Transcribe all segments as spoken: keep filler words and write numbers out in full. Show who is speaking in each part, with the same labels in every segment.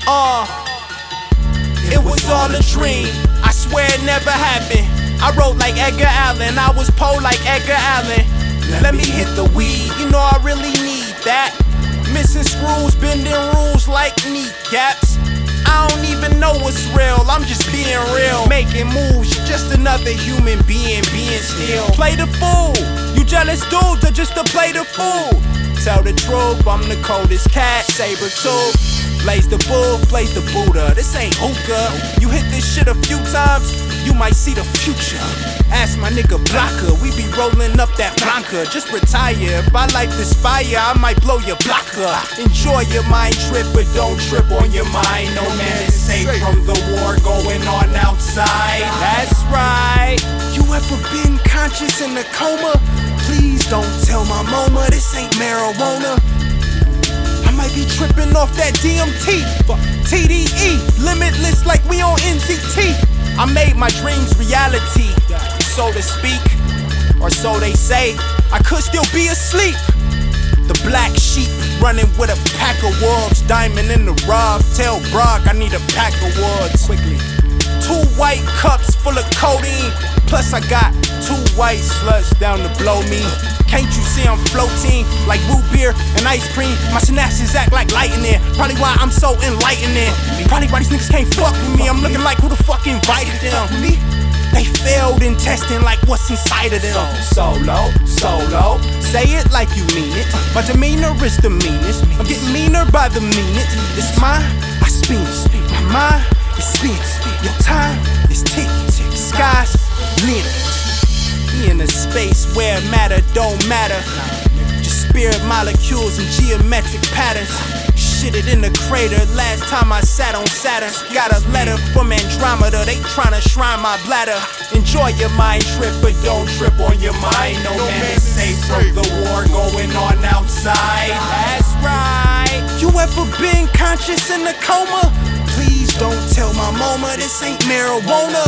Speaker 1: Uh, it was all a dream. I swear it never happened. I wrote like Edgar Allan, I was Poe like Edgar Allan. Let me hit the weed, you know I really need that. Missing screws, bending rules like kneecaps. I don't even know what's real, I'm just being real. Making moves, you're just another human being, being still. Play the fool, you jealous dudes are just to play the fool. Tell the truth, I'm the coldest cat, saber tooth. Blaze the bull, blaze the Buddha, this ain't hookah. You hit this shit a few times, you might see the future. Ask my nigga Blocker, we be rolling up that Blanca. Just retire, if I light this fire, I might blow your blocker. Enjoy your mind trip, but don't trip on your mind. No man is safe from the war going on outside. That's right. You ever been conscious in a coma? Please don't tell my mama this ain't marijuana. I might be tripping off that D M T, T D E, limitless like we on N Z T. I made my dreams reality, so to speak, or so they say. I could still be asleep. The black sheep running with a pack of wolves, diamond in the rough. Tell Brock I need a pack of woods quickly. Two white cups full of codeine, plus I got two white sluts down to blow me. Can't you see I'm floating like root beer and ice cream? My synapses act like lightning, probably why I'm so enlightening. Probably why these niggas can't fuck with me. I'm looking like who the fuck invited them. They failed in testing like what's inside of them. Solo, solo, say it like you mean it. My demeanor is the meanest, I'm getting meaner by the minute. It's mine, I spin, my mind is spin. Your time is ticking, the sky's limit. In a space where matter don't matter, just spirit molecules and geometric patterns. Shitted in the crater last time I sat on Saturn. Got a letter from Andromeda, they tryna shrine my bladder. Enjoy your mind trip, but don't trip on your mind. No man is safe from the war going on outside. That's right. You ever been conscious in a coma? Please don't tell my mama this ain't marijuana.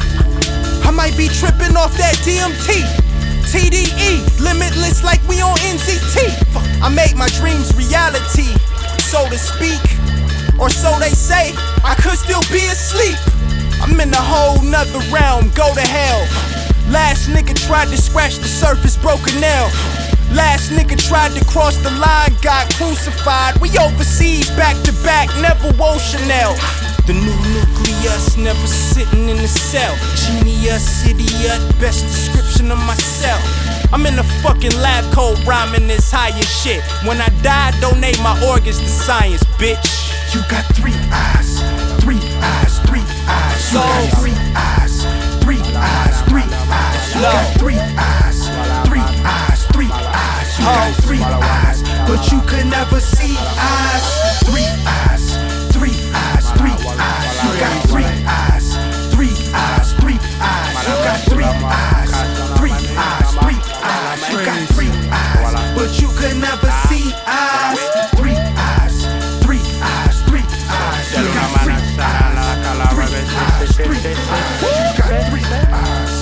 Speaker 1: I might be tripping off that D M T, T D E, limitless like we on N Z T. I make my dreams reality, so to speak, or so they say. I could still be asleep. I'm in a whole nother realm, go to hell. Last nigga tried to scratch the surface, broke a nail. Last nigga tried to cross the line, got crucified. We overseas, back to back, never wore Chanel. The new nucleus, never sitting in the cell. Genius, idiot, best description of myself. I'm in the fucking lab coat rhyming this higher shit. When I die, donate my organs to science, bitch.
Speaker 2: You got three eyes, three eyes, three eyes. You got three eyes, three eyes, three eyes. You got three eyes, three eyes, three eyes. You got three eyes, but you could never see eyes. Three eyes, three eyes, three eyes. You got three eyes, three eyes, three eyes. You got three eyes, three eyes, three eyes. You got three eyes, but you could never see eyes. Three eyes, three eyes, three eyes. You got three eyes, three eyes, three eyes. You got three eyes,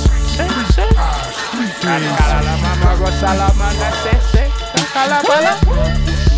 Speaker 2: three eyes, three eyes.